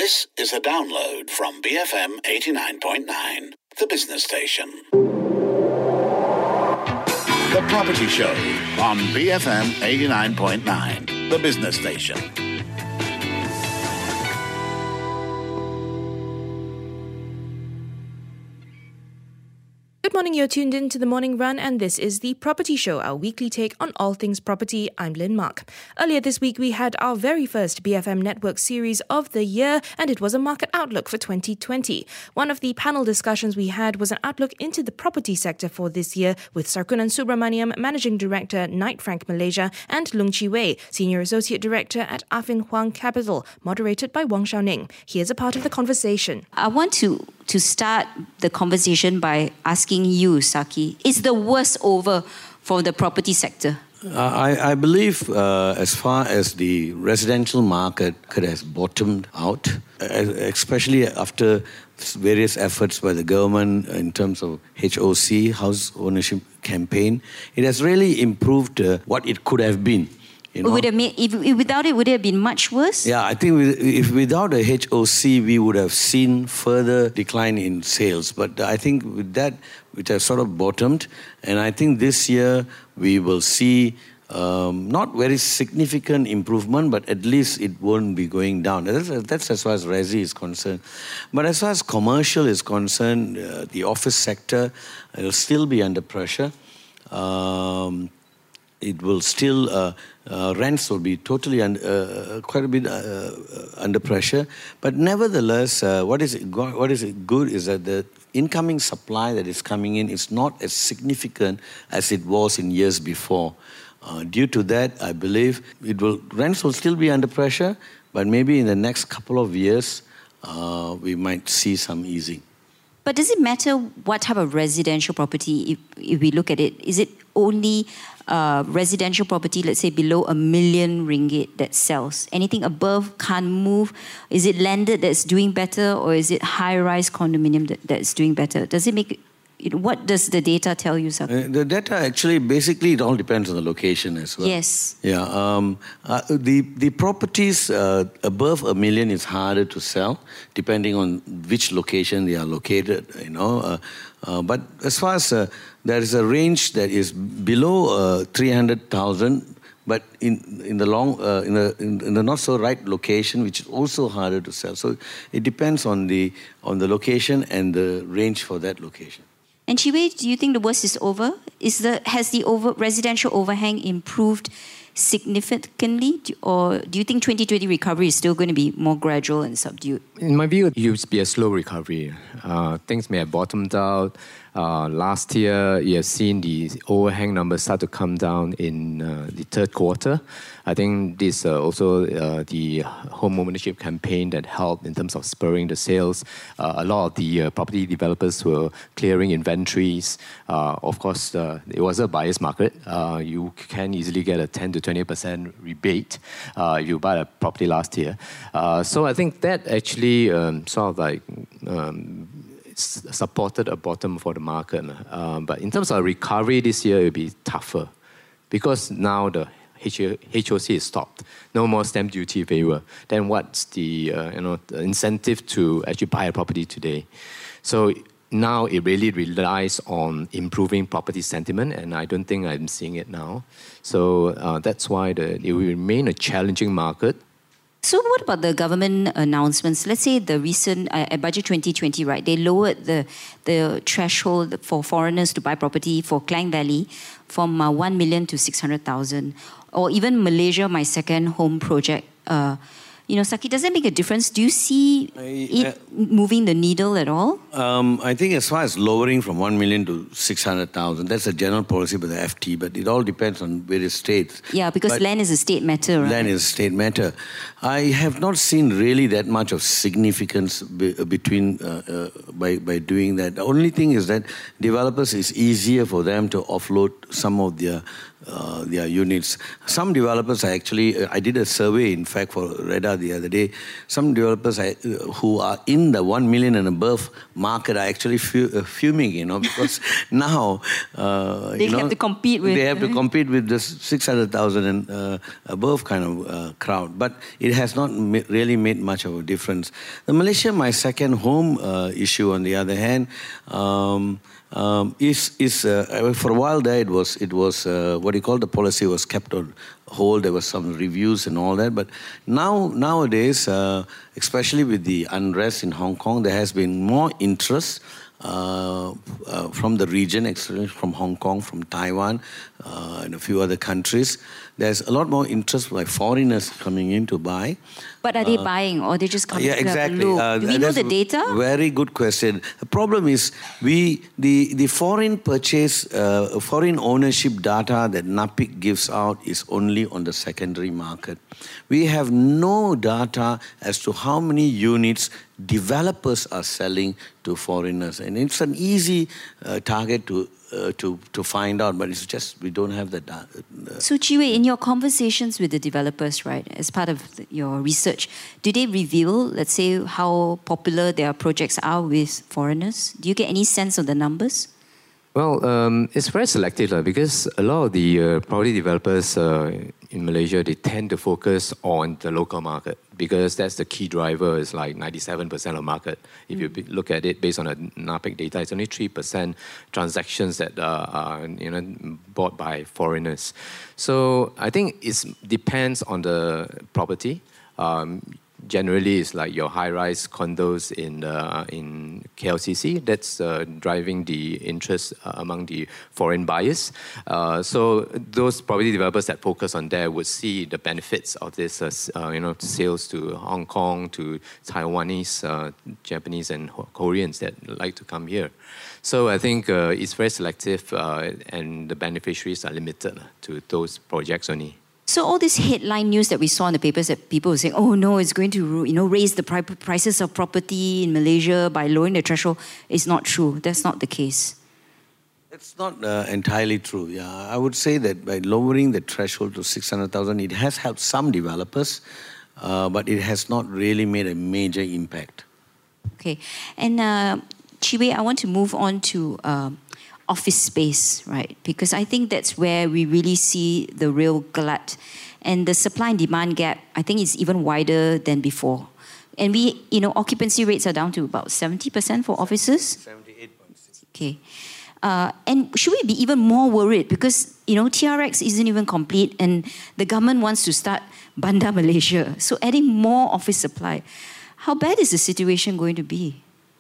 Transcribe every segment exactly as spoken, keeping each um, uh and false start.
This is a download from B F M eighty-nine point nine, the business station. The Property Show on B F M eighty-nine point nine, the business station. Good morning, you're tuned in to The Morning Run, and this is The Property Show, our weekly take on all things property. I'm Lynn Mark. Earlier this week, we had our very first B F M Network series of the year, and it was a market outlook for twenty twenty. One of the panel discussions we had was an outlook into the property sector for this year with Sarkunan Subramaniam, Managing Director, Knight Frank Malaysia, and Lung Chi Wei, Senior Associate Director at Affin Hwang Capital, moderated by Wong Shao Ning. Here's a part of the conversation. I want to to start the conversation by asking you, Saki, is the worst over for the property sector? Uh, I, I believe uh, as far as the residential market has bottomed out, uh, especially after various efforts by the government in terms of H O C, House Ownership Campaign, it has really improved uh, what it could have been. You know? Would have made, if, if without it, would it have been much worse? Yeah, I think with, if without a H O C, we would have seen further decline in sales. But I think with that, which has sort of bottomed, and I think this year we will see um, not very significant improvement, but at least it won't be going down. That's, that's as far as Resi is concerned. But as far as commercial is concerned, uh, the office sector will still be under pressure. Um, It will still, uh, uh, rents will be totally un, uh, quite a bit uh, under pressure. But nevertheless, uh, what is go- what is good is that the incoming supply that is coming in is not as significant as it was in years before. Uh, due to that, I believe it will rents will still be under pressure, but maybe in the next couple of years, uh, we might see some easing. But does it matter what type of residential property, if, if we look at it? Is it only uh, residential property, let's say below a million ringgit that sells? Anything above can't move? Is it landed that's doing better, or is it high-rise condominium that, that's doing better? Does it make... You know, what does the data tell you, sir? Uh, the data actually, basically, it all depends on the location as well. Yes. Yeah. Um, uh, the the properties uh, above a million is harder to sell, depending on which location they are located. You know, uh, uh, but as far as uh, there is a range that is below uh, three hundred thousand. But in in the long uh, in the in, in the not so right location, which is also harder to sell. So it depends on the on the location and the range for that location. And Chi Wei, do you think the worst is over? Is the has the over residential overhang improved significantly, or do you think twenty twenty recovery is still going to be more gradual and subdued? In my view, it used to be a slow recovery. Uh, things may have bottomed out. Uh, last year, you have seen the overhang numbers start to come down in uh, the third quarter. I think this uh, also uh, the home ownership campaign that helped in terms of spurring the sales. Uh, a lot of the uh, property developers were clearing inventories. Uh, of course, uh, it was a buyer's market. Uh, you can easily get a ten to twenty percent rebate uh, if you buy a property last year. Uh, so I think that actually um, sort of like um, supported a bottom for the market. Uh, but in terms of recovery this year, it will be tougher because now the H O C is stopped. No more stamp duty waiver. Then what's the uh, you know the incentive to actually buy a property today? So now it really relies on improving property sentiment, and I don't think I'm seeing it now. So uh, that's why the, it will remain a challenging market. So what about the government announcements? Let's say the recent uh, at Budget twenty twenty, right? They lowered the the threshold for foreigners to buy property for Klang Valley from uh, one million to six hundred thousand, or even Malaysia, my second home project. Uh, you know, Saki, does that make a difference? Do you see I, it uh, moving the needle at all? Um, I think as far as lowering from one million to six hundred thousand, that's a general policy by the F T, but it all depends on various states. Yeah, because but land is a state matter, right? Land is a state matter. I have not seen really that much of significance be, between uh, uh, by by doing that. The only thing is that developers, it's easier for them to offload some of their uh, their units. Some developers are actually, I did a survey, in fact, for REDA the other day. Some developers are, who are in the one million and above market are actually fuming, you know, because now uh, they you know, have to compete with. They have to compete with the six hundred thousand and uh, above kind of uh, crowd. But it has not ma- really made much of a difference. The Malaysia My Second Home uh, issue, on the other hand, um, Um, is is uh, for a while there it was it was uh, what you call the policy was kept on hold. There was some reviews and all that, but now nowadays, uh, especially with the unrest in Hong Kong, there has been more interest uh, uh, from the region, especially from Hong Kong, from Taiwan, uh, and a few other countries. There's a lot more interest by foreigners coming in to buy. But are they uh, buying, or they just coming yeah, to exactly. have a look? Uh, Do we know the data? Very good question. The problem is we the the foreign purchase, uh, foreign ownership data that NAPIC gives out is only on the secondary market. We have no data as to how many units developers are selling to foreigners, and it's an easy uh, target to. Uh, to to find out, but it's just we don't have that. Uh, so, Chee Wei, in your conversations with the developers, right, as part of the, your research, do they reveal, let's say, how popular their projects are with foreigners? Do you get any sense of the numbers? Well, um, it's very selective uh, because a lot of the uh, property developers uh, in Malaysia, they tend to focus on the local market because that's the key driver. It's like ninety-seven percent of market. If you mm. look at it based on the NAPIC data, it's only three percent transactions that uh, are you know, bought by foreigners. So I think it depends on the property. Um, Generally, it's like your high-rise condos in uh, in K L C C that's uh, driving the interest uh, among the foreign buyers. Uh, so those property developers that focus on there would see the benefits of this, uh, uh, you know, sales to Hong Kong, to Taiwanese, uh, Japanese, and Koreans that like to come here. So I think uh, it's very selective, uh, and the beneficiaries are limited to those projects only. So all this headline news that we saw in the papers that people were saying, oh no, it's going to you know raise the prices of property in Malaysia by lowering the threshold, is not true. That's not the case. It's not uh, entirely true. Yeah, I would say that by lowering the threshold to six hundred thousand, it has helped some developers, uh, but it has not really made a major impact. Okay, and uh, Chee Wei, I want to move on to Uh, office space, right? Because I think that's where we really see the real glut. And the supply and demand gap, I think, is even wider than before. And we, you know, occupancy rates are down to about seventy percent for offices. seventy-eight point six. Okay. Uh, and should we be even more worried? Because, you know, T R X isn't even complete and the government wants to start Bandar Malaysia. So adding more office supply. How bad is the situation going to be?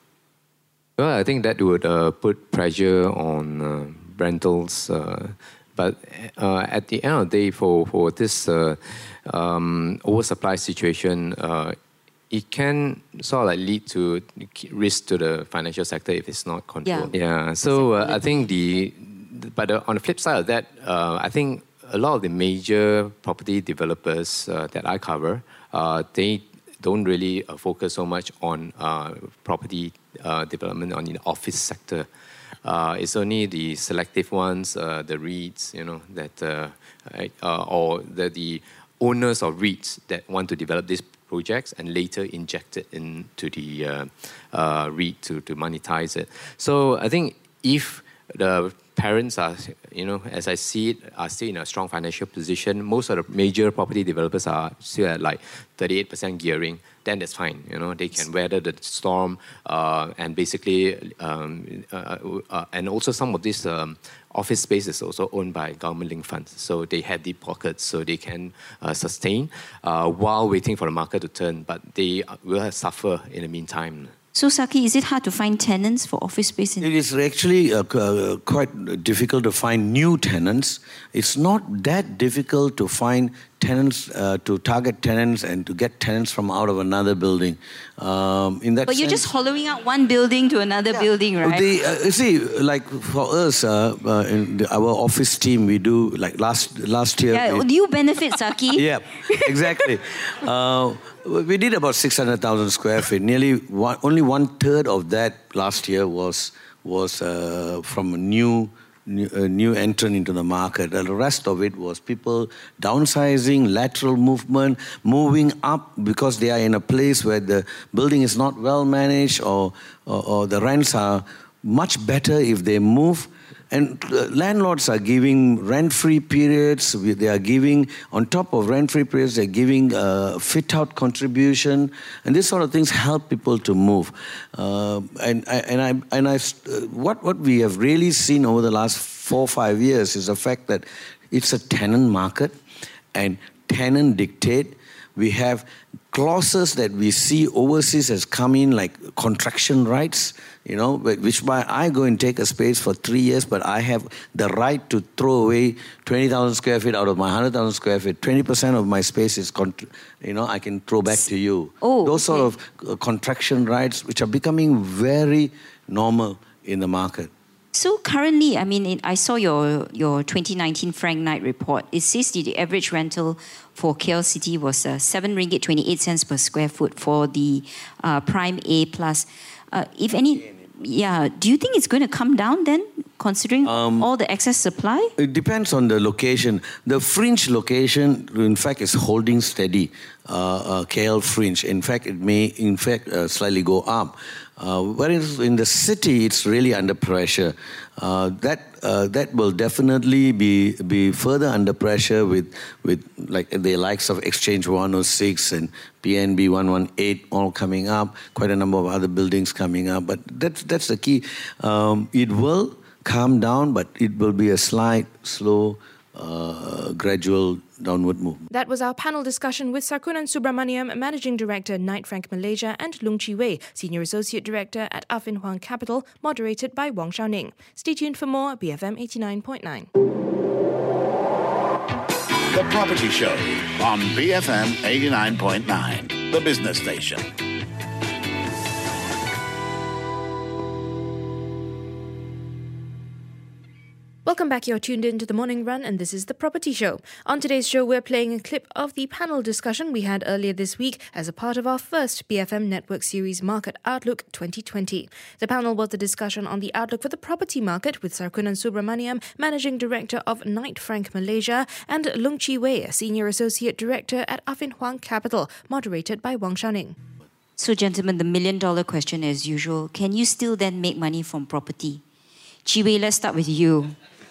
Well, I think that would uh, put pressure on uh, rentals. Uh, but uh, at the end of the day, for, for this uh, um, oversupply situation, uh, it can sort of like lead to risk to the financial sector if it's not controlled. Yeah. yeah. So uh, I think the, but uh, on the flip side of that, uh, I think a lot of the major property developers uh, that I cover, uh, they don't really uh, focus so much on uh, property uh, development on the office sector. Uh, it's only the selective ones, uh, the REITs, you know, that uh, uh, or the, the owners of REITs that want to develop these projects and later inject it into the uh, uh, REIT to, to monetize it. So I think if the parents are, you know, as I see it, are still in a strong financial position. Most of the major property developers are still at like thirty-eight percent gearing. Then that's fine. You know, they can weather the storm, uh, and basically, um, uh, uh, and also some of this um, office space is also owned by government-linked funds, so they have deep pockets, so they can uh, sustain uh, while waiting for the market to turn. But they will suffer in the meantime. So, Saki, is it hard to find tenants for office space? In- it is actually uh, uh, quite difficult to find new tenants. It's not that difficult to find tenants, uh, to target tenants and to get tenants from out of another building. Um, in that but you're sense, just hollowing out one building to another yeah. building, right? The, uh, you see, like for us, uh, uh, in the, our office team, we do, like last last year... Yeah, we, you benefit, Saki. Yeah, exactly. uh, we did about six hundred thousand square feet. Nearly one, only one third of that last year was was uh, from new new, uh, new entrant into the market. The rest of it was people downsizing, lateral movement, moving up because they are in a place where the building is not well managed, or, or, or the rents are much better if they move. And uh, landlords are giving rent-free periods. They are giving, on top of rent-free periods, they're giving uh, fit-out contribution. And these sort of things help people to move. Uh, and I, and I, and I, uh, what, what we have really seen over the last four or five years is the fact that it's a tenant market, and tenant dictate. We have clauses that we see overseas has come in, like contraction rights, you know, which by I go and take a space for three years, but I have the right to throw away twenty thousand square feet out of my one hundred thousand square feet. twenty percent of my space is, you know, I can throw back to you. Oh, Those sort okay. of uh, contraction rights, which are becoming very normal in the market. So currently, I mean, it, I saw your, your twenty nineteen Frank Knight report. It says the average rental for K L City was uh, seven ringgit twenty-eight cents per square foot for the uh, Prime A plus. Uh, if any, yeah, do you think it's going to come down then, considering um, all the excess supply? It depends on the location. The fringe location, in fact, is holding steady. Uh, uh, K L fringe. In fact, it may, in fact, uh, slightly go up. Uh, whereas in the city, it's really under pressure. Uh, that uh, that will definitely be be further under pressure with with like the likes of Exchange one oh six and P N B one one eight all coming up. Quite a number of other buildings coming up. But that's that's the key. Um, it will calm down, but it will be a slight, slow, uh, gradual downward movement. That was our panel discussion with Sarkunan Subramaniam, Managing Director, Knight Frank Malaysia, and Loong Chee Wei, Senior Associate Director at Affin Hwang Capital, moderated by Wong Shao Ning. Stay tuned for more B F M eighty-nine point nine. The Property Show on B F M eighty-nine point nine, the business station. Welcome back. You're tuned in to The Morning Run, and this is The Property Show. On today's show, we're playing a clip of the panel discussion we had earlier this week as a part of our first B F M Network series Market Outlook twenty twenty. The panel was a discussion on the outlook for the property market with Sarkunan Subramaniam, Managing Director of Knight Frank Malaysia, and Loong Chee Wei, Senior Associate Director at Affin Hwang Capital, moderated by Wong Shao Ning. So, gentlemen, the million-dollar question as usual. Can you still then make money from property? Chee Wei, let's start with you.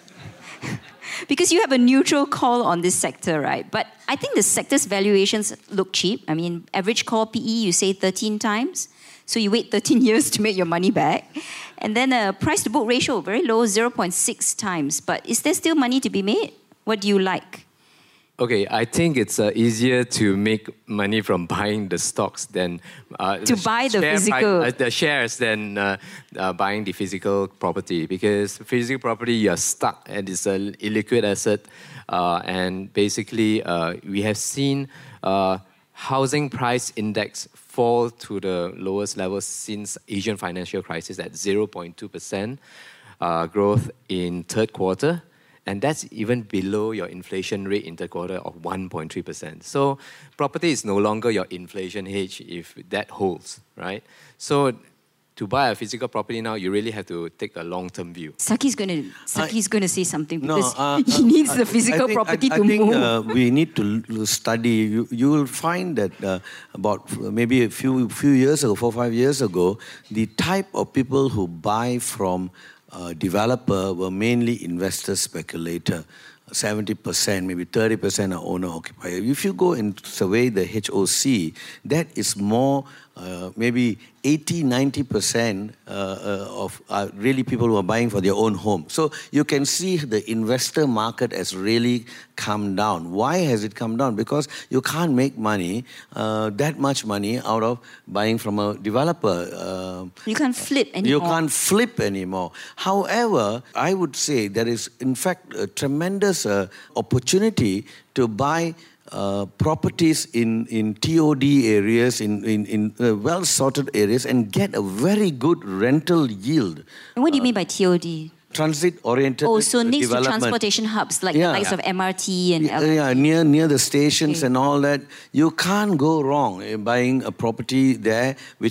Because you have a neutral call on this sector, right? But I think the sector's valuations look cheap. I mean, average core P E, you say thirteen times. So you wait thirteen years to make your money back. And then a price-to-book ratio, very low, zero point six times. But is there still money to be made? What do you like? Okay, I think it's uh, easier to make money from buying the stocks than uh, to buy the share physical pri- uh, the shares than uh, uh, buying the physical property, because physical property you are stuck and it's an illiquid asset, uh, and basically uh, we have seen uh, housing price index fall to the lowest level since Asian financial crisis at zero point two percent uh, growth in third quarter. And that's even below your inflation rate in the quarter of one point three percent. So property is no longer your inflation hedge if that holds, right? So to buy a physical property now, you really have to take a long-term view. Saki's going to Saki's going to say something because no, uh, he uh, needs uh, the physical I think, property I, to I think, move. Uh, we need to l- study. You, you will find that uh, about maybe a few few years ago, four or five years ago, the type of people who buy from Uh, developer were mainly investor speculator. seventy percent, maybe thirty percent are owner-occupier. If you go and survey the H O C, that is more, uh, maybe eighty, ninety percent uh, uh, of uh, really people who are buying for their own home. So you can see the investor market has really come down. Why has it come down? Because you can't make money, uh, that much money out of buying from a developer. Uh, you can't flip anymore. You can't flip anymore. However, I would say there is, in fact, a tremendous uh, opportunity to buy Uh, properties in, in T O D areas, in, in, in uh, well-sorted areas, and get a very good rental yield. And what do you uh, mean by T O D? Transit-oriented Oh, so next to development. transportation hubs, like Yeah. the likes of M R T and... Yeah, L R T. yeah, near, near the stations Okay. and all that. You can't go wrong in buying a property there, which is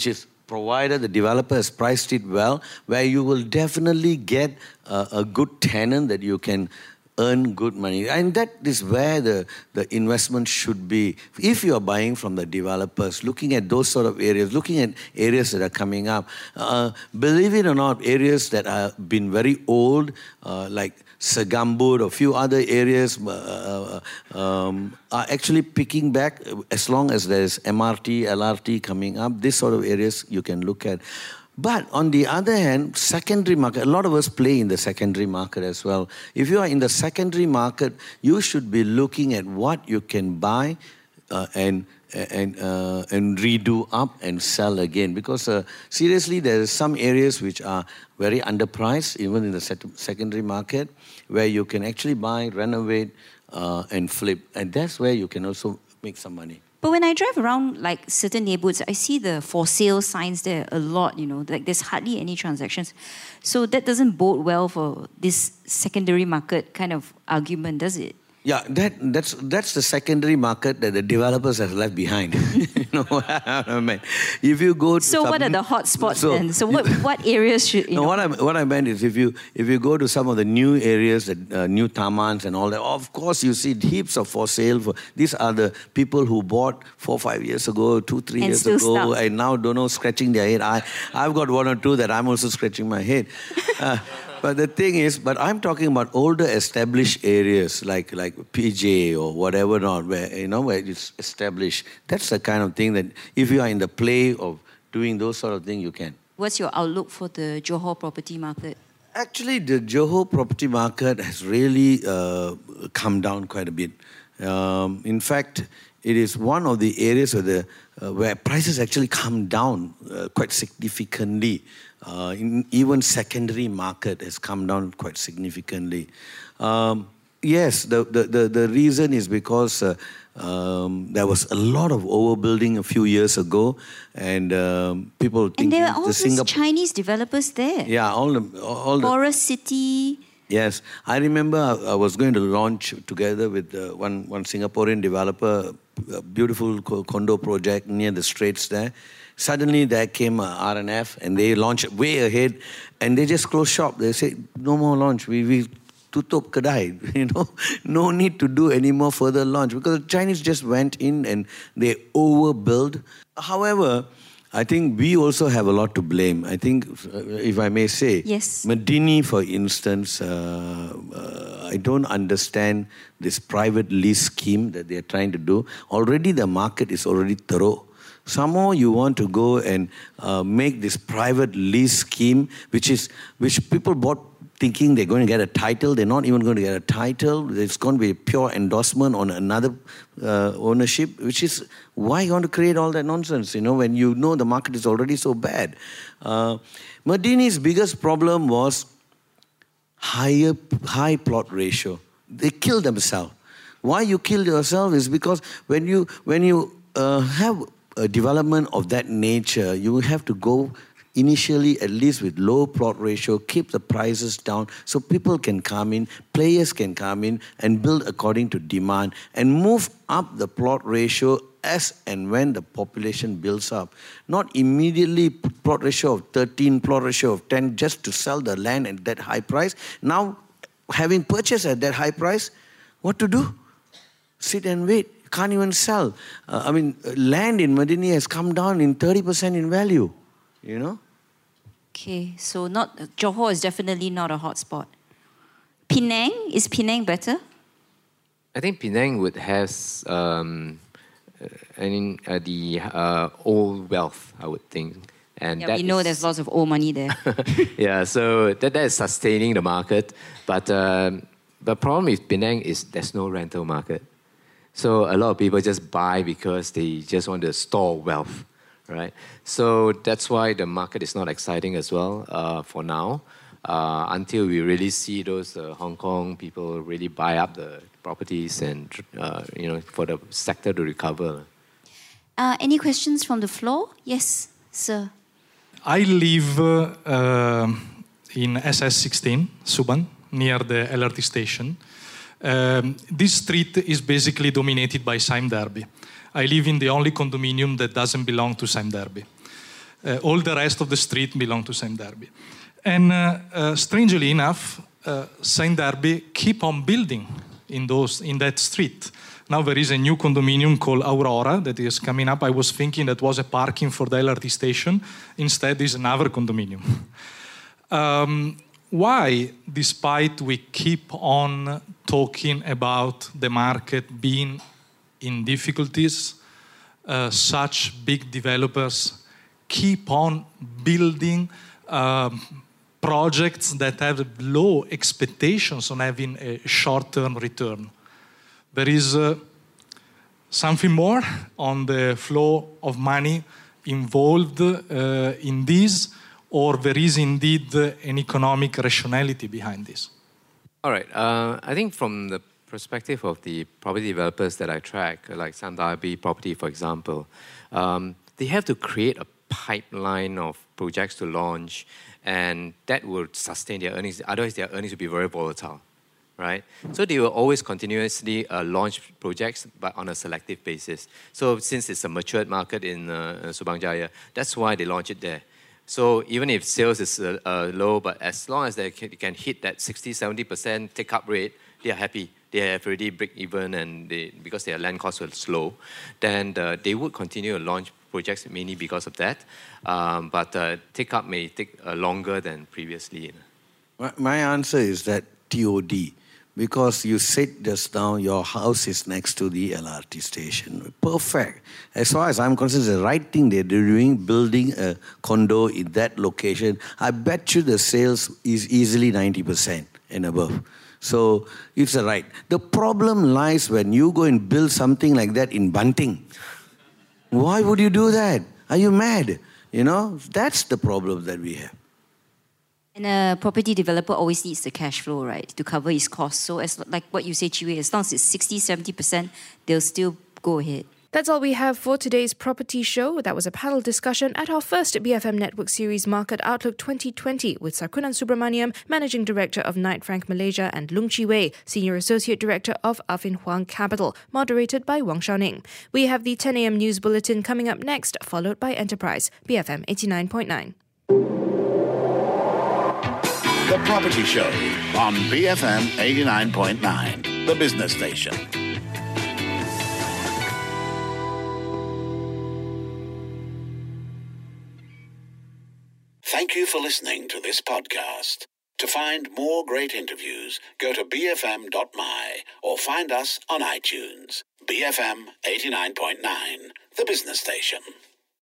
provided the developer has priced it well, where you will definitely get a, a good tenant that you can earn good money. And that is where the, the investment should be. If you are buying from the developers, looking at those sort of areas, looking at areas that are coming up, uh, believe it or not, areas that have been very old, uh, like Segambut or a few other areas uh, um, are actually picking back as long as there's M R T, L R T coming up. This sort of areas you can look at. But on the other hand, secondary market, a lot of us play in the secondary market as well. If you are in the secondary market, you should be looking at what you can buy uh, and and uh, and redo up and sell again. Because uh, seriously, there are some areas which are very underpriced, even in the secondary market, where you can actually buy, renovate, uh, and flip. And that's where you can also make some money. But when I drive around like certain neighborhoods, I see the for sale signs there a lot, you know, like there's hardly any transactions. So that doesn't bode well for this secondary market kind of argument, does it? Yeah, that that's that's the secondary market that the developers have left behind. You know what I mean? If you go to so some, what are the hot spots so, then? So what what areas should you no, know? what I what I meant is if you if you go to some of the new areas, the uh, new tamans and all that, of course you see heaps of for sale. For, these are the people who bought four five years ago, two three and years ago, stuck. and now don't know scratching their head. I I've got one or two that I'm also scratching my head. Uh, But the thing is, but I'm talking about older established areas like like P J or whatever not, where you know where it's established. That's the kind of thing that if you are in the play of doing those sort of things, you can. What's your outlook for the Johor property market? Actually, the Johor property market has really uh, come down quite a bit. Um, in fact, it is one of the areas where the uh, where prices actually come down uh, quite significantly. Uh, in, even secondary market has come down quite significantly. Um, yes, the, the, the, the reason is because uh, um, there was a lot of overbuilding a few years ago, and um, people think and there are all the these Singapore Chinese developers there. Yeah, all the all the Forest City. Yes, I remember I, I was going to launch together with uh, one one Singaporean developer a beautiful condo project near the Straits there. Suddenly there came uh, R N F and they launched way ahead and they just closed shop. They said, no more launch. We, we tutup kedai, you know. No need to do any more further launch because the Chinese just went in and they overbuilt. However, I think we also have a lot to blame. I think, if I may say, yes. Medini, for instance, uh, uh, I don't understand this private lease scheme that they are trying to do. Already the market is already thorough. Somehow you want to go and uh, make this private lease scheme, which is which people bought thinking they're going to get a title. They're not even going to get a title. It's going to be a pure endorsement on another uh, ownership, which is why you want to create all that nonsense, you know, when you know the market is already so bad. Uh, Medini's biggest problem was higher, high plot ratio. They killed themselves. Why you killed yourself is because when you, when you uh, have a development of that nature, you have to go initially at least with low plot ratio, keep the prices down so people can come in, players can come in and build according to demand and move up the plot ratio as and when the population builds up. Not immediately plot ratio of thirteen, plot ratio of ten just to sell the land at that high price. Now, having purchased at that high price, what to do? Sit and wait. Can't even sell. Uh, I mean, land in Medini has come down in thirty percent in value, you know? Okay, so not Johor is definitely not a hot spot. Penang, is Penang better? I think Penang would have um, I mean, uh, the uh, old wealth, I would think. And yeah, that we know is, there's lots of old money there. yeah, so that, that is sustaining the market. But um, the problem with Penang is there's no rental market. So a lot of people just buy because they just want to store wealth, right? So that's why the market is not exciting as well uh, for now, uh, until we really see those uh, Hong Kong people really buy up the properties and, uh, you know, for the sector to recover. Uh, any questions from the floor? Yes, sir. I live uh, in S S sixteen, Suban, near the L R T station. Um, this street is basically dominated by Sime Darby. I live in the only condominium that doesn't belong to Sime Darby. Uh, all the rest of the street belong to Saint Derby. And uh, uh, strangely enough, uh, Saint Derby keep on building in those in that street. Now there is a new condominium called Aurora that is coming up. I was thinking that was a parking for the L R T station. Instead, it's another condominium. um, why, despite we keep on talking about the market being in difficulties, uh, such big developers keep on building um, projects that have low expectations on having a short-term return? There is uh, something more on the flow of money involved uh, in this, or there is indeed uh, an economic rationality behind this? All right. Uh, I think from the perspective of the property developers that I track, like Saint Derby Property, for example, um, they have to create a pipeline of projects to launch, and that would sustain their earnings. Otherwise, their earnings would be very volatile. Right? So they will always continuously uh, launch projects, but on a selective basis. So since it's a matured market in uh, Subang Jaya, that's why they launch it there. So even if sales is uh, uh, low, but as long as they can, can hit that sixty, seventy percent take-up rate, they are happy. They have already break even, and they, because their land costs were slow, then uh, they would continue to launch projects mainly because of that. Um, but uh, take-up may take uh, longer than previously. My, my answer is that T O D. Because you said just now, your house is next to the L R T station. Perfect. As far as I'm concerned, it's the right thing they're doing, building a condo in that location. I bet you the sales is easily ninety percent and above. So it's the right. The problem lies when you go and build something like that in Banting. Why would you do that? Are you mad? You know, that's the problem that we have. And a property developer always needs the cash flow, right, to cover his costs. So as like what you say, Chiwe, as long as it's sixty, seventy percent, they'll still go ahead. That's all we have for today's property show. That was a panel discussion at our first B F M Network Series Market Outlook twenty twenty with Sarkunan Subramaniam, Managing Director of Knight Frank Malaysia, and Lung Chi Wei, Senior Associate Director of Affin Hwang Capital, moderated by Wang Xiaoning. We have the ten a.m. news bulletin coming up next, followed by Enterprise, B F M eighty-nine point nine. The Property Show on B F M eighty-nine point nine, the business station. Thank you for listening to this podcast. To find more great interviews, go to b f m dot m y or find us on iTunes. B F M eighty-nine point nine, the business station.